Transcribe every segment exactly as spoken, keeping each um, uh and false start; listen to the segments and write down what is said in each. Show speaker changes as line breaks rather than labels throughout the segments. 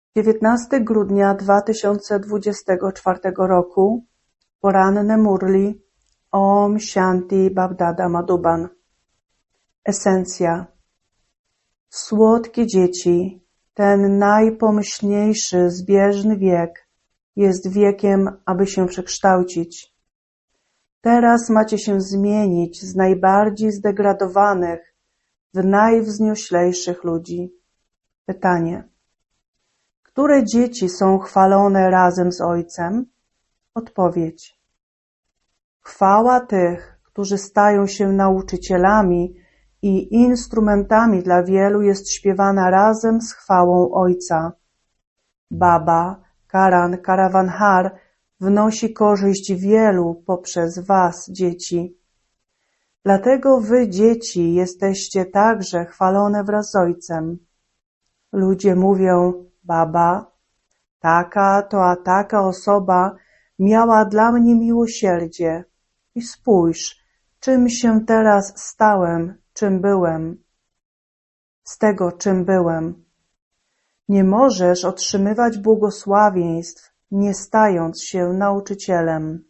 dziewiętnastego grudnia dwa tysiące dwudziestego czwartego roku. Poranne Murli. Om Shanti Bab-Dada Madhuban. Esencja. Słodkie dzieci, ten najpomyślniejszy, zbieżny wiek jest wiekiem, aby się przekształcić. Teraz macie się zmienić z najbardziej zdegradowanych w najwznioślejszych ludzi. Pytanie. Które dzieci są chwalone razem z Ojcem? Odpowiedź. Chwała tych, którzy stają się nauczycielami i instrumentami dla wielu, jest śpiewana razem z chwałą Ojca. Baba, Karan, Karavanhar wnosi korzyść wielu poprzez was, dzieci. Dlatego wy, dzieci, jesteście także chwalone wraz z Ojcem. Ludzie mówią, Baba, taka to a taka osoba miała dla mnie miłosierdzie. I spójrz, czym się teraz stałem, czym byłem. Z tego, czym byłem. Nie możesz otrzymywać błogosławieństw, nie stając się nauczycielem.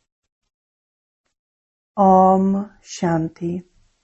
Om Shanti.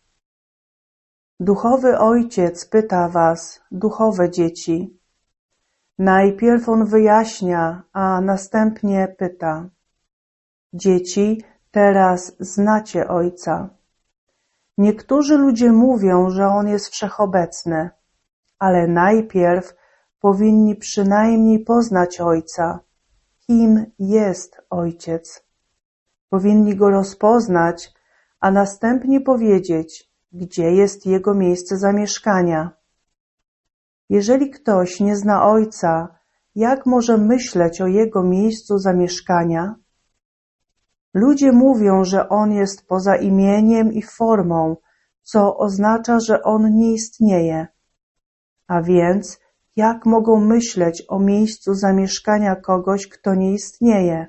Duchowy Ojciec pyta was, duchowe dzieci. Najpierw on wyjaśnia, a następnie pyta. Dzieci, teraz znacie Ojca. Niektórzy ludzie mówią, że On jest wszechobecny, ale najpierw powinni przynajmniej poznać Ojca. Kim jest Ojciec? Powinni Go rozpoznać, a następnie powiedzieć, gdzie jest Jego miejsce zamieszkania. Jeżeli ktoś nie zna Ojca, jak może myśleć o Jego miejscu zamieszkania? Ludzie mówią, że On jest poza imieniem i formą, co oznacza, że On nie istnieje. A więc, jak mogą myśleć o miejscu zamieszkania kogoś, kto nie istnieje?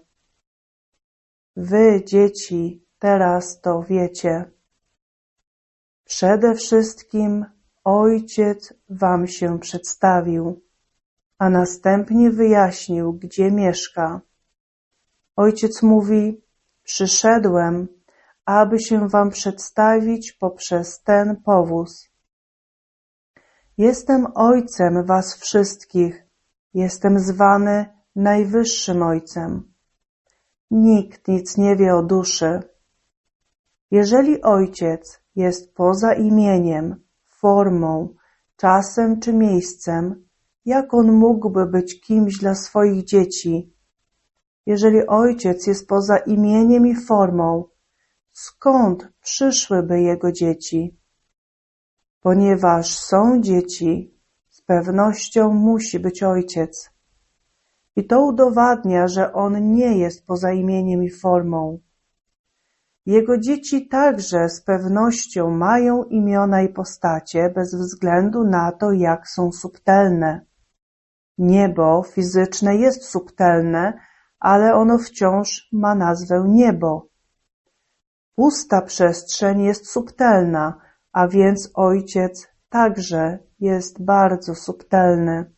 Wy, dzieci, teraz to wiecie. Przede wszystkim Ojciec wam się przedstawił, a następnie wyjaśnił, gdzie mieszka. Ojciec mówi, przyszedłem, aby się wam przedstawić poprzez ten powóz. Jestem Ojcem was wszystkich, jestem zwany Najwyższym Ojcem. Nikt nic nie wie o duszy. Jeżeli Ojciec jest poza imieniem, formą, czasem czy miejscem, jak On mógłby być kimś dla swoich dzieci? Jeżeli Ojciec jest poza imieniem i formą, skąd przyszłyby Jego dzieci? Ponieważ są dzieci, z pewnością musi być Ojciec. I to udowadnia, że On nie jest poza imieniem i formą. Jego dzieci także z pewnością mają imiona i postacie bez względu na to, jak są subtelne. Niebo fizyczne jest subtelne, ale ono wciąż ma nazwę niebo. Pusta przestrzeń jest subtelna, a więc Ojciec także jest bardzo subtelny.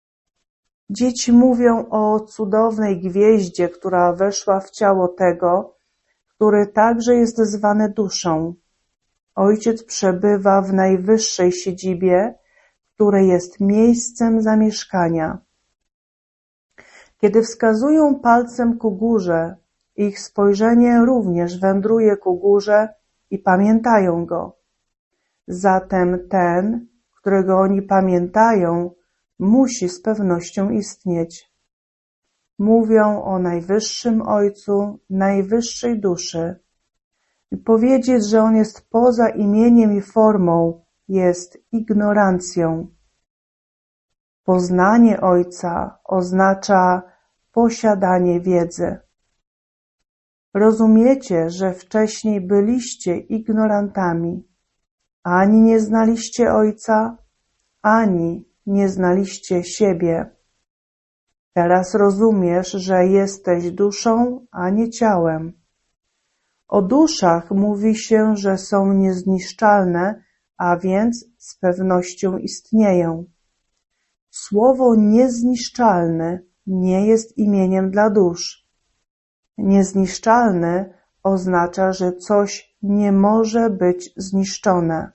Dzieci mówią o cudownej gwieździe, która weszła w ciało tego, który także jest zwany duszą. Ojciec przebywa w najwyższej siedzibie, które jest miejscem zamieszkania. Kiedy wskazują palcem ku górze, ich spojrzenie również wędruje ku górze i pamiętają Go. Zatem ten, którego oni pamiętają, musi z pewnością istnieć. Mówią o Najwyższym Ojcu, najwyższej duszy. I powiedzieć, że On jest poza imieniem i formą, jest ignorancją. Poznanie Ojca oznacza posiadanie wiedzy. Rozumiecie, że wcześniej byliście ignorantami. Ani nie znaliście Ojca, ani nie znaliście siebie. Teraz rozumiesz, że jesteś duszą, a nie ciałem. O duszach mówi się, że są niezniszczalne, a więc z pewnością istnieją. Słowo niezniszczalny nie jest imieniem dla dusz. Niezniszczalny oznacza, że coś nie może być zniszczone.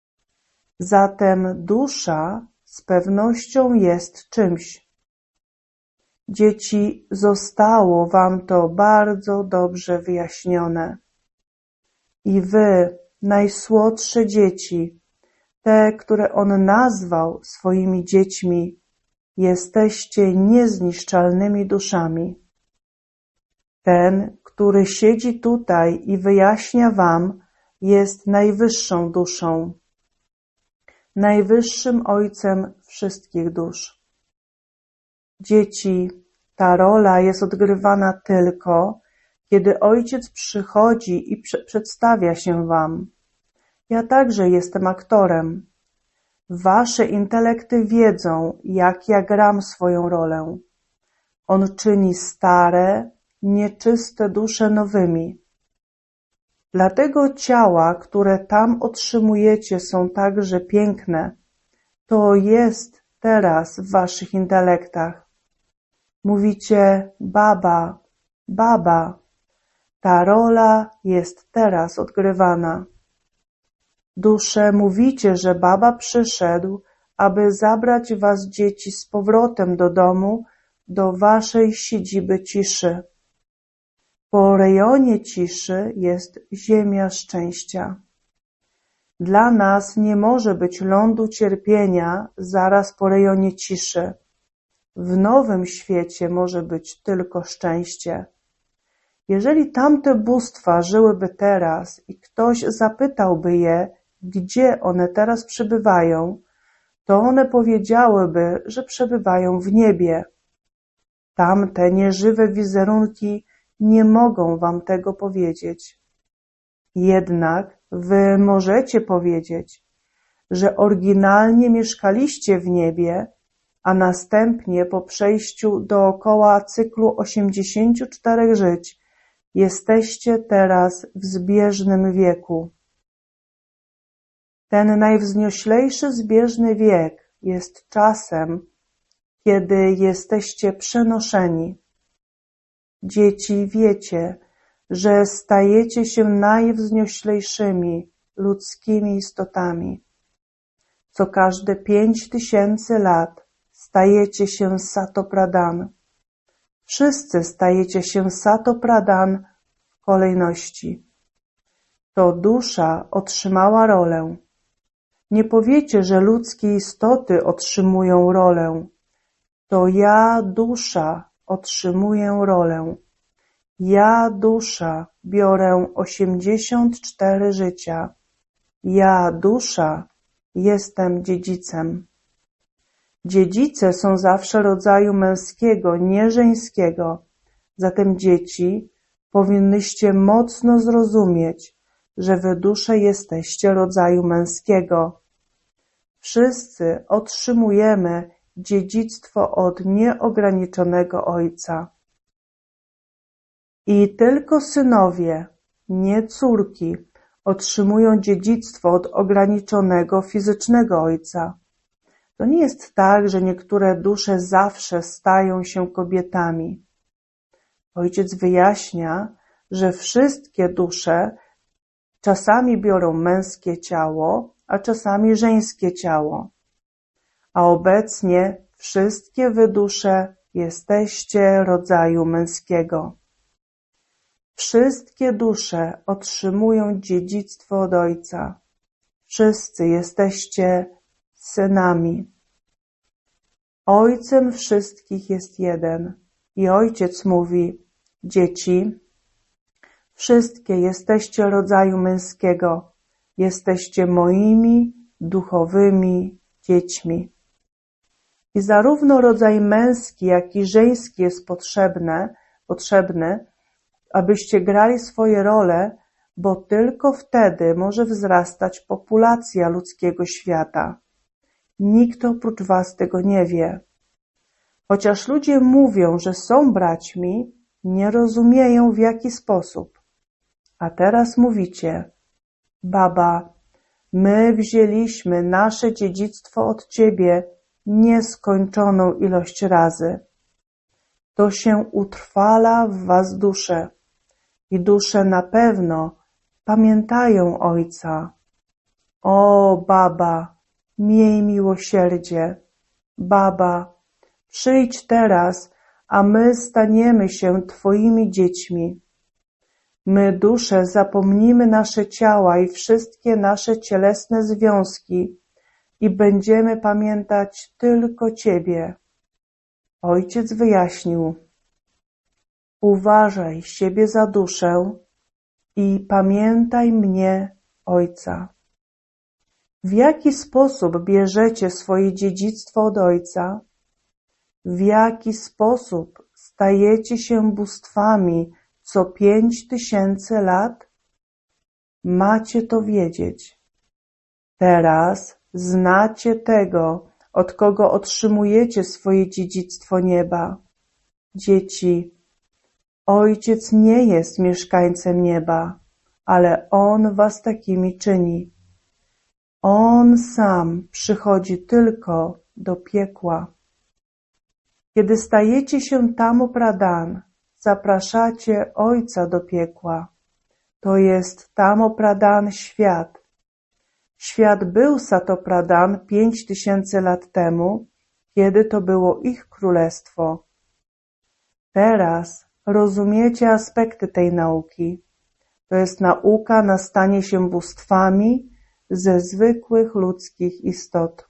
Zatem dusza z pewnością jest czymś. Dzieci, zostało wam to bardzo dobrze wyjaśnione. I wy, najsłodsze dzieci, te, które on nazwał swoimi dziećmi, jesteście niezniszczalnymi duszami. Ten, który siedzi tutaj i wyjaśnia wam, jest najwyższą duszą, najwyższym Ojcem wszystkich dusz. Dzieci, ta rola jest odgrywana tylko, kiedy Ojciec przychodzi i prze- przedstawia się wam. Ja także jestem aktorem. Wasze intelekty wiedzą, jak ja gram swoją rolę. On czyni stare, nieczyste dusze nowymi. Dlatego ciała, które tam otrzymujecie, są także piękne. To jest teraz w waszych intelektach. Mówicie, baba, baba. Ta rola jest teraz odgrywana. Dusze, mówicie, że baba przyszedł, aby zabrać was, dzieci, z powrotem do domu, do waszej siedziby ciszy. Po rejonie ciszy jest ziemia szczęścia. Dla nas nie może być lądu cierpienia zaraz po rejonie ciszy. W nowym świecie może być tylko szczęście. Jeżeli tamte bóstwa żyłyby teraz i ktoś zapytałby je, gdzie one teraz przebywają, to one powiedziałyby, że przebywają w niebie. Tamte nieżywe wizerunki nie mogą wam tego powiedzieć. Jednak wy możecie powiedzieć, że oryginalnie mieszkaliście w niebie, a następnie po przejściu dookoła cyklu osiemdziesięciu czterech żyć jesteście teraz w zbieżnym wieku. Ten najwznioślejszy zbieżny wiek jest czasem, kiedy jesteście przenoszeni. Dzieci, wiecie, że stajecie się najwznioślejszymi ludzkimi istotami. Co każde pięć tysięcy lat stajecie się Sato Pradhan. Wszyscy stajecie się Sato Pradhan w kolejności. To dusza otrzymała rolę. Nie powiecie, że ludzkie istoty otrzymują rolę. To ja, dusza, otrzymuję rolę. Ja, dusza, biorę osiemdziesiąt cztery życia. Ja, dusza, jestem dziedzicem. Dziedzice są zawsze rodzaju męskiego, nie żeńskiego. Zatem dzieci, powinnyście mocno zrozumieć, że wy dusze jesteście rodzaju męskiego. Wszyscy otrzymujemy dziedzictwo od nieograniczonego Ojca. I tylko synowie, nie córki, otrzymują dziedzictwo od ograniczonego fizycznego Ojca. To nie jest tak, że niektóre dusze zawsze stają się kobietami. Ojciec wyjaśnia, że wszystkie dusze czasami biorą męskie ciało, a czasami żeńskie ciało. A obecnie wszystkie wy dusze jesteście rodzaju męskiego. Wszystkie dusze otrzymują dziedzictwo od Ojca. Wszyscy jesteście synami. Ojcem wszystkich jest jeden. I Ojciec mówi, dzieci, wszystkie jesteście rodzaju męskiego. Jesteście moimi duchowymi dziećmi. I zarówno rodzaj męski, jak i żeński jest potrzebne, potrzebny, abyście grali swoje role, bo tylko wtedy może wzrastać populacja ludzkiego świata. Nikt oprócz was tego nie wie. Chociaż ludzie mówią, że są braćmi, nie rozumieją w jaki sposób. A teraz mówicie, baba, my wzięliśmy nasze dziedzictwo od ciebie nieskończoną ilość razy. To się utrwala w was dusze i dusze na pewno pamiętają Ojca. O, Baba, miej miłosierdzie. Baba, przyjdź teraz, a my staniemy się Twoimi dziećmi. My, dusze, zapomnimy nasze ciała i wszystkie nasze cielesne związki i będziemy pamiętać tylko Ciebie. Ojciec wyjaśnił: uważaj siebie za duszę i pamiętaj mnie, Ojca. W jaki sposób bierzecie swoje dziedzictwo od Ojca? W jaki sposób stajecie się bóstwami co pięć tysięcy lat? Macie to wiedzieć. Teraz znacie tego, od kogo otrzymujecie swoje dziedzictwo nieba. Dzieci, Ojciec nie jest mieszkańcem nieba, ale On was takimi czyni. On sam przychodzi tylko do piekła. Kiedy stajecie się Tamo Pradhan, zapraszacie Ojca do piekła. To jest Tamo Pradhan świat. Świat był Sato Pradhan pięć tysięcy lat temu, kiedy to było ich królestwo. Teraz rozumiecie aspekty tej nauki. To jest nauka na stanie się bóstwami ze zwykłych ludzkich istot.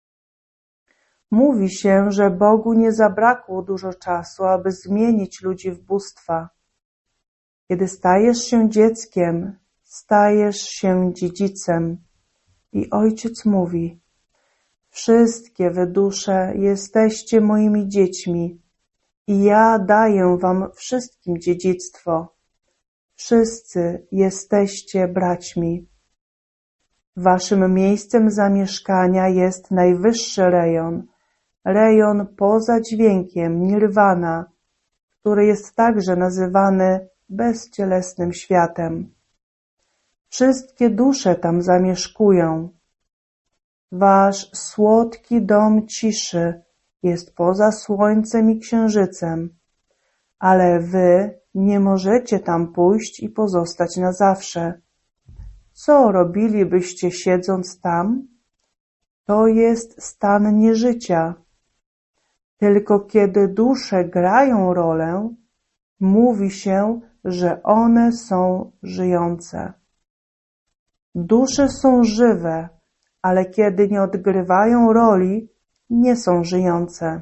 Mówi się, że Bogu nie zabrakło dużo czasu, aby zmienić ludzi w bóstwa. Kiedy stajesz się dzieckiem, stajesz się dziedzicem. I Ojciec mówi: wszystkie wy dusze jesteście moimi dziećmi i ja daję wam wszystkim dziedzictwo. Wszyscy jesteście braćmi. Waszym miejscem zamieszkania jest najwyższy rejon, rejon poza dźwiękiem, nirwana, który jest także nazywany bezcielesnym światem. Wszystkie dusze tam zamieszkują. Wasz słodki dom ciszy jest poza słońcem i księżycem, ale wy nie możecie tam pójść i pozostać na zawsze. Co robilibyście siedząc tam? To jest stan nieżycia. Tylko kiedy dusze grają rolę, mówi się, że one są żyjące. Dusze są żywe, ale kiedy nie odgrywają roli, nie są żyjące.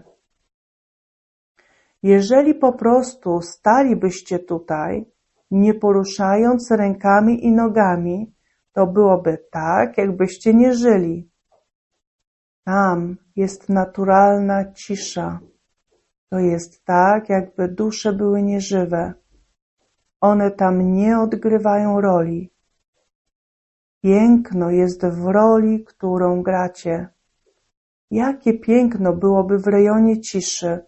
Jeżeli po prostu stalibyście tutaj, nie poruszając rękami i nogami, to byłoby tak, jakbyście nie żyli. Tam jest naturalna cisza. To jest tak, jakby dusze były nieżywe. One tam nie odgrywają roli. Piękno jest w roli, którą gracie. Jakie piękno byłoby w rejonie ciszy.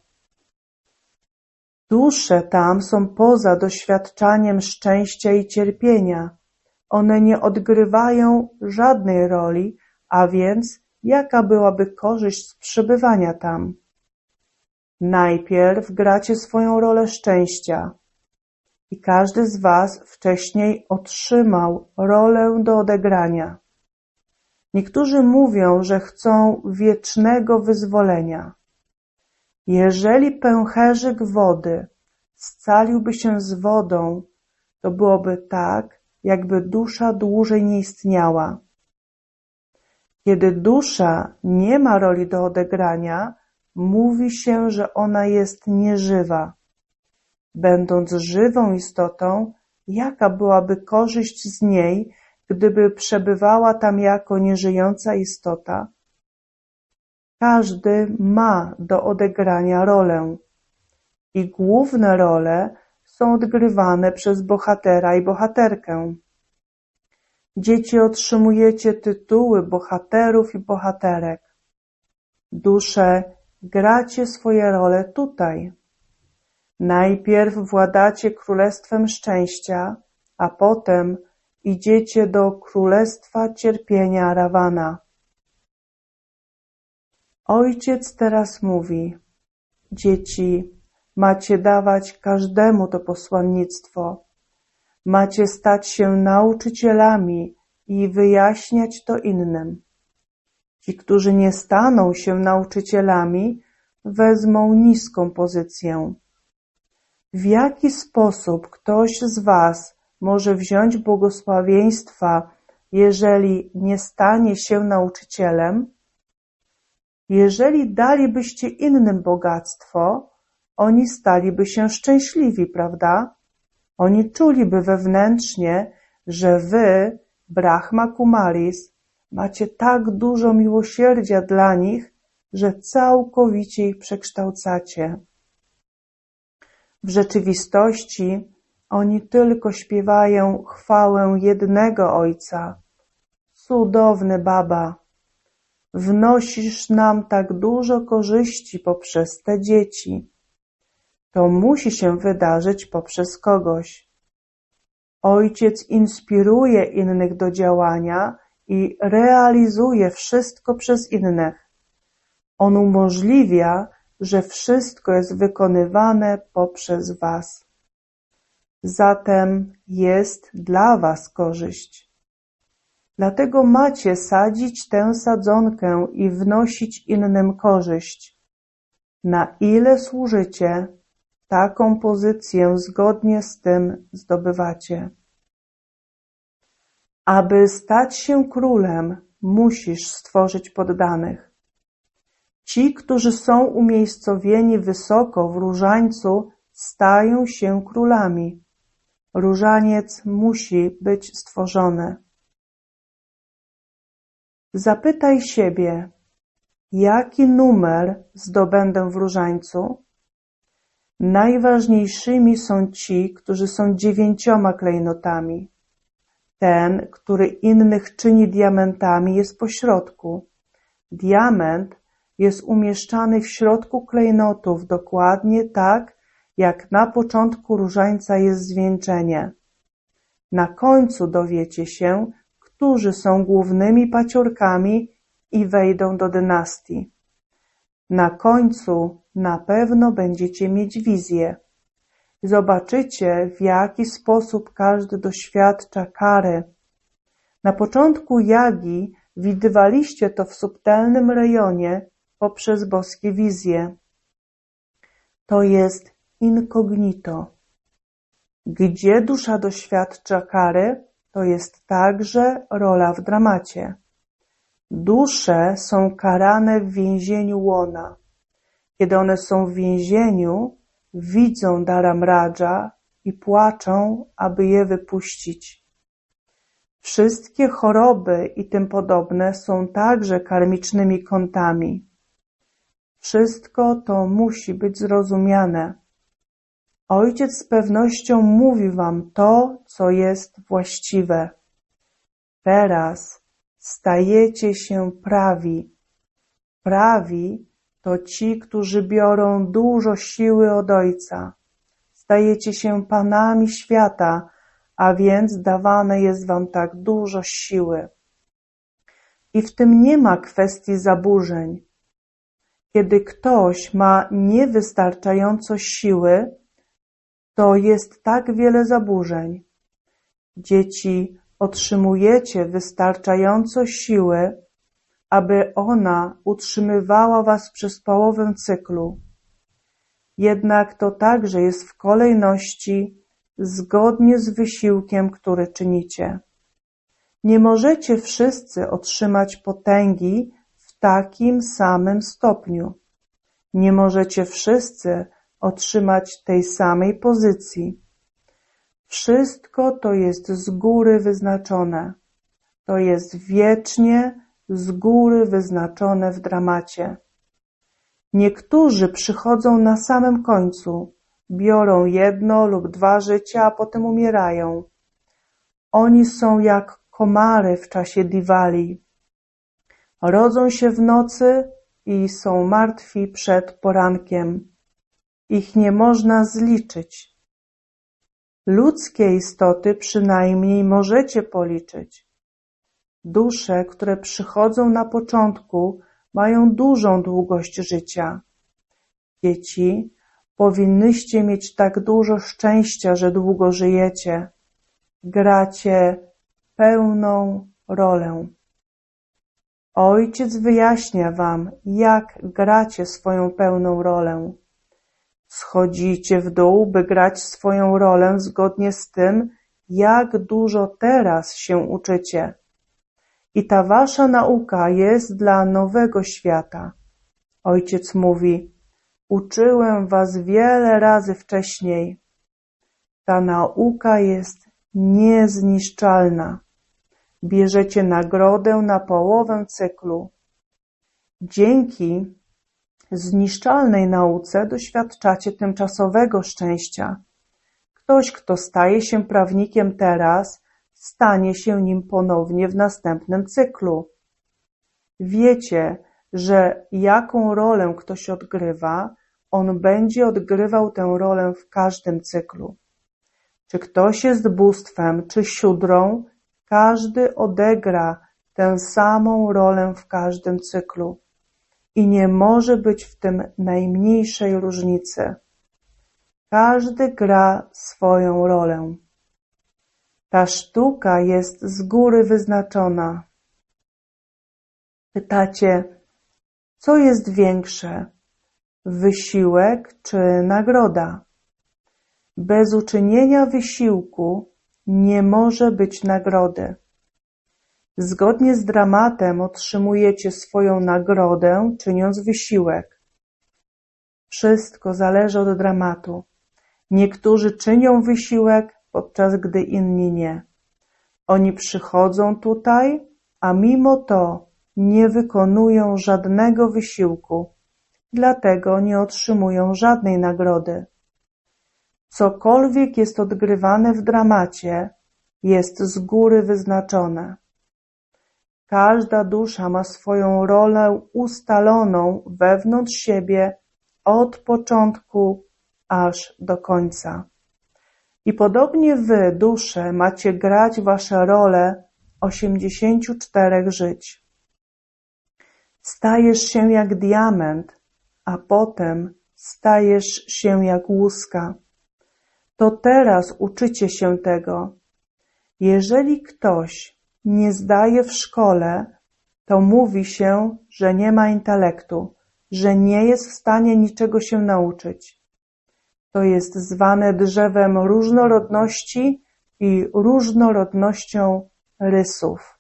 Dusze tam są poza doświadczaniem szczęścia i cierpienia. One nie odgrywają żadnej roli, a więc jaka byłaby korzyść z przebywania tam? Najpierw gracie swoją rolę szczęścia i każdy z was wcześniej otrzymał rolę do odegrania. Niektórzy mówią, że chcą wiecznego wyzwolenia. Jeżeli pęcherzyk wody scaliłby się z wodą, to byłoby tak, jakby dusza dłużej nie istniała. Kiedy dusza nie ma roli do odegrania, mówi się, że ona jest nieżywa. Będąc żywą istotą, jaka byłaby korzyść z niej, gdyby przebywała tam jako nieżyjąca istota? Każdy ma do odegrania rolę i główne role są odgrywane przez bohatera i bohaterkę. Dzieci, otrzymujecie tytuły bohaterów i bohaterek. Dusze, gracie swoje role tutaj. Najpierw władacie królestwem szczęścia, a potem idziecie do królestwa cierpienia Ravana. Ojciec teraz mówi: dzieci, macie dawać każdemu to posłannictwo. Macie stać się nauczycielami i wyjaśniać to innym. Ci, którzy nie staną się nauczycielami, wezmą niską pozycję. W jaki sposób ktoś z was może wziąć błogosławieństwa, jeżeli nie stanie się nauczycielem? Jeżeli dalibyście innym bogactwo, oni staliby się szczęśliwi, prawda? Oni czuliby wewnętrznie, że wy, Brahma Kumaris, macie tak dużo miłosierdzia dla nich, że całkowicie ich przekształcacie. W rzeczywistości oni tylko śpiewają chwałę jednego Ojca. Cudowny Baba, wnosisz nam tak dużo korzyści poprzez te dzieci. To musi się wydarzyć poprzez kogoś. Ojciec inspiruje innych do działania i realizuje wszystko przez innych. On umożliwia, że wszystko jest wykonywane poprzez was. Zatem jest dla was korzyść. Dlatego macie sadzić tę sadzonkę i wnosić innym korzyść. Na ile służycie, taką pozycję zgodnie z tym zdobywacie. Aby stać się królem, musisz stworzyć poddanych. Ci, którzy są umiejscowieni wysoko w różańcu, stają się królami. Różaniec musi być stworzony. Zapytaj siebie, jaki numer zdobędę w różańcu? Najważniejszymi są ci, którzy są dziewięcioma klejnotami. Ten, który innych czyni diamentami, jest pośrodku. Diament jest umieszczany w środku klejnotów dokładnie tak, jak na początku różańca jest zwieńczenie. Na końcu dowiecie się, którzy są głównymi paciorkami i wejdą do dynastii. Na końcu na pewno będziecie mieć wizję. Zobaczycie, w jaki sposób każdy doświadcza kary. Na początku jagi widywaliście to w subtelnym rejonie poprzez boskie wizje. To jest incognito. Gdzie dusza doświadcza kary, to jest także rola w dramacie. Dusze są karane w więzieniu łona. Kiedy one są w więzieniu, widzą Dharam Raja i płaczą, aby je wypuścić. Wszystkie choroby i tym podobne są także karmicznymi kątami. Wszystko to musi być zrozumiane. Ojciec z pewnością mówi wam to, co jest właściwe. Teraz stajecie się prawi. Prawi to ci, którzy biorą dużo siły od Ojca. Stajecie się panami świata, a więc dawane jest wam tak dużo siły. I w tym nie ma kwestii zaburzeń. Kiedy ktoś ma niewystarczająco siły, to jest tak wiele zaburzeń. Dzieci, otrzymujecie wystarczająco siły, aby ona utrzymywała was przez połowę cyklu. Jednak to także jest w kolejności zgodnie z wysiłkiem, który czynicie. Nie możecie wszyscy otrzymać potęgi w takim samym stopniu. Nie możecie wszyscy otrzymać tej samej pozycji. Wszystko to jest z góry wyznaczone. To jest wiecznie z góry wyznaczone w dramacie. Niektórzy przychodzą na samym końcu, biorą jedno lub dwa życia, a potem umierają. Oni są jak komary w czasie Diwali. Rodzą się w nocy i są martwi przed porankiem. Ich nie można zliczyć. Ludzkie istoty przynajmniej możecie policzyć. Dusze, które przychodzą na początku, mają dużą długość życia. Dzieci, powinnyście mieć tak dużo szczęścia, że długo żyjecie. Gracie pełną rolę. Ojciec wyjaśnia wam, jak gracie swoją pełną rolę. Schodzicie w dół, by grać swoją rolę zgodnie z tym, jak dużo teraz się uczycie. I ta wasza nauka jest dla nowego świata. Ojciec mówi, uczyłem was wiele razy wcześniej. Ta nauka jest niezniszczalna. Bierzecie nagrodę na połowę cyklu. Dzięki zniszczalnej nauce doświadczacie tymczasowego szczęścia. Ktoś, kto staje się prawnikiem teraz, stanie się nim ponownie w następnym cyklu. Wiecie, że jaką rolę ktoś odgrywa, on będzie odgrywał tę rolę w każdym cyklu. Czy ktoś jest bóstwem, czy siódrą, każdy odegra tę samą rolę w każdym cyklu. I nie może być w tym najmniejszej różnicy. Każdy gra swoją rolę. Ta sztuka jest z góry wyznaczona. Pytacie, co jest większe, wysiłek czy nagroda? Bez uczynienia wysiłku nie może być nagrody. Zgodnie z dramatem otrzymujecie swoją nagrodę, czyniąc wysiłek. Wszystko zależy od dramatu. Niektórzy czynią wysiłek, podczas gdy inni nie. Oni przychodzą tutaj, a mimo to nie wykonują żadnego wysiłku, dlatego nie otrzymują żadnej nagrody. Cokolwiek jest odgrywane w dramacie, jest z góry wyznaczone. Każda dusza ma swoją rolę ustaloną wewnątrz siebie od początku aż do końca. I podobnie wy, dusze, macie grać wasze role osiemdziesięciu czterech żyć. Stajesz się jak diament, a potem stajesz się jak łuska. To teraz uczycie się tego. Jeżeli ktoś nie zdaje w szkole, to mówi się, że nie ma intelektu, że nie jest w stanie niczego się nauczyć. To jest zwane drzewem różnorodności i różnorodnością rysów.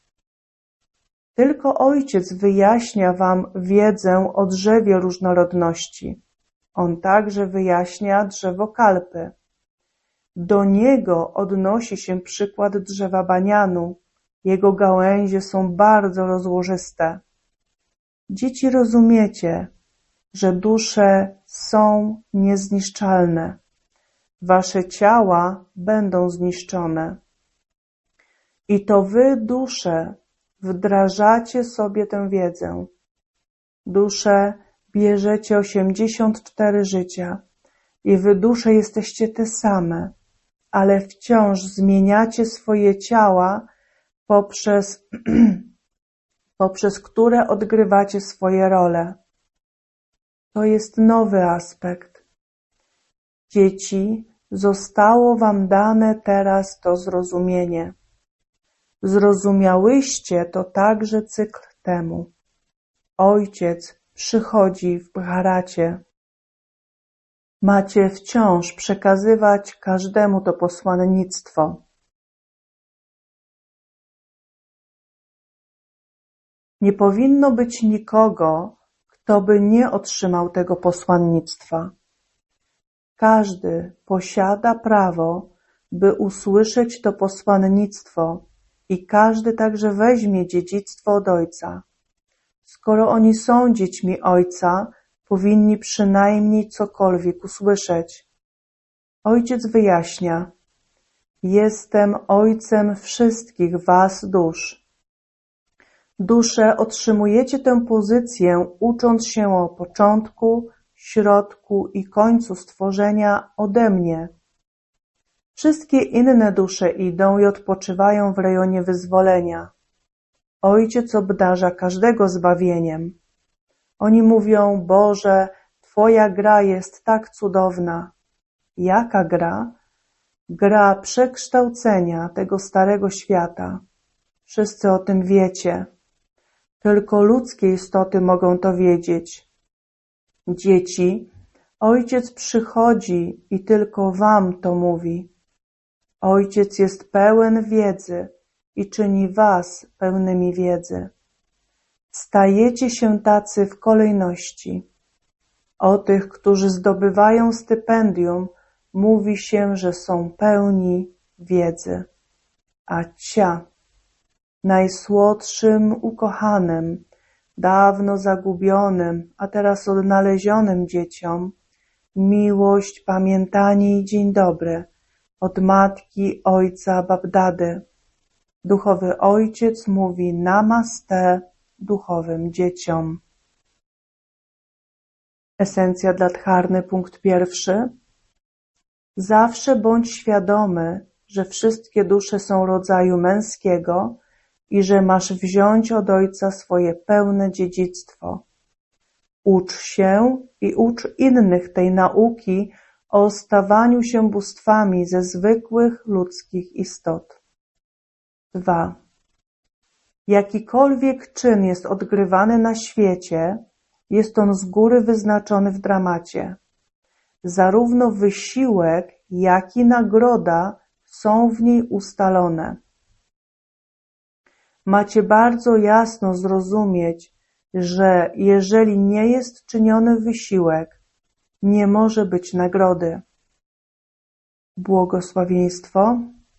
Tylko Ojciec wyjaśnia wam wiedzę o drzewie różnorodności. On także wyjaśnia drzewo kalpy. Do niego odnosi się przykład drzewa banianu. Jego gałęzie są bardzo rozłożyste. Dzieci, rozumiecie, że dusze są niezniszczalne. Wasze ciała będą zniszczone. I to wy, dusze, wdrażacie sobie tę wiedzę. Dusze, bierzecie osiemdziesiąt cztery życia i wy, dusze, jesteście te same, ale wciąż zmieniacie swoje ciała poprzez, poprzez które odgrywacie swoje role. To jest nowy aspekt. Dzieci, zostało wam dane teraz to zrozumienie. Zrozumiałyście to także cykl temu. Ojciec przychodzi w Bharacie. Macie wciąż przekazywać każdemu to posłannictwo. Nie powinno być nikogo, kto by nie otrzymał tego posłannictwa. Każdy posiada prawo, by usłyszeć to posłannictwo i każdy także weźmie dziedzictwo od Ojca. Skoro oni są dziećmi Ojca, powinni przynajmniej cokolwiek usłyszeć. Ojciec wyjaśnia: jestem Ojcem wszystkich was dusz. Dusze, otrzymujecie tę pozycję, ucząc się o początku, środku i końcu stworzenia ode mnie. Wszystkie inne dusze idą i odpoczywają w rejonie wyzwolenia. Ojciec obdarza każdego zbawieniem. Oni mówią: Boże, Twoja gra jest tak cudowna. Jaka gra? Gra przekształcenia tego starego świata. Wszyscy o tym wiecie. Tylko ludzkie istoty mogą to wiedzieć. Dzieci, Ojciec przychodzi i tylko wam to mówi. Ojciec jest pełen wiedzy i czyni was pełnymi wiedzy. Stajecie się tacy w kolejności. O tych, którzy zdobywają stypendium, mówi się, że są pełni wiedzy. A cia, najsłodszym ukochanym, dawno zagubionym, a teraz odnalezionym dzieciom, miłość, pamiętanie i dzień dobry od matki, ojca, Babdady. Duchowy Ojciec mówi namaste duchowym dzieciom. Esencja dla dharmy, punkt pierwszy. Zawsze bądź świadomy, że wszystkie dusze są rodzaju męskiego i że masz wziąć od Ojca swoje pełne dziedzictwo. Ucz się i ucz innych tej nauki o stawaniu się bóstwami ze zwykłych ludzkich istot. dwa. Jakikolwiek czyn jest odgrywany na świecie, jest on z góry wyznaczony w dramacie. Zarówno wysiłek, jak i nagroda są w niej ustalone. Macie bardzo jasno zrozumieć, że jeżeli nie jest czyniony wysiłek, nie może być nagrody. Błogosławieństwo.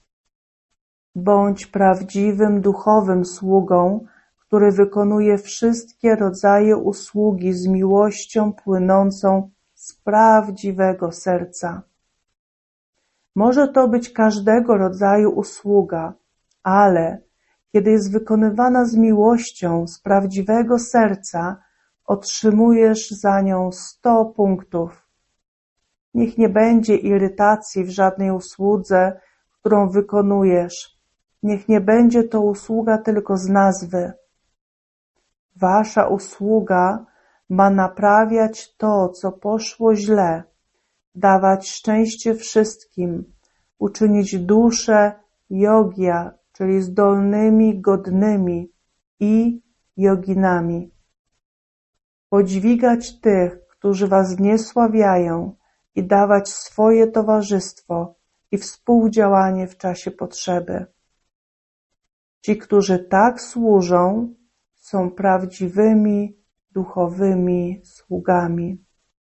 Bądź prawdziwym duchowym sługą, który wykonuje wszystkie rodzaje usługi z miłością płynącą z prawdziwego serca. Może to być każdego rodzaju usługa, ale kiedy jest wykonywana z miłością, z prawdziwego serca, otrzymujesz za nią sto punktów. Niech nie będzie irytacji w żadnej usłudze, którą wykonujesz. Niech nie będzie to usługa tylko z nazwy. Wasza usługa ma naprawiać to, co poszło źle, dawać szczęście wszystkim, uczynić duszę jogya, czyli zdolnymi, godnymi i joginami. Podźwigać tych, którzy was zniesławiają i dawać swoje towarzystwo i współdziałanie w czasie potrzeby. Ci, którzy tak służą, są prawdziwymi, duchowymi sługami.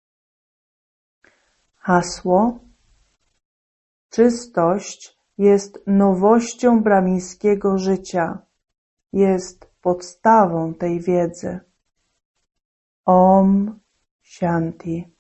Hasło. Czystość jest nowością brahmińskiego życia. Jest podstawą tej wiedzy. Om Shanti.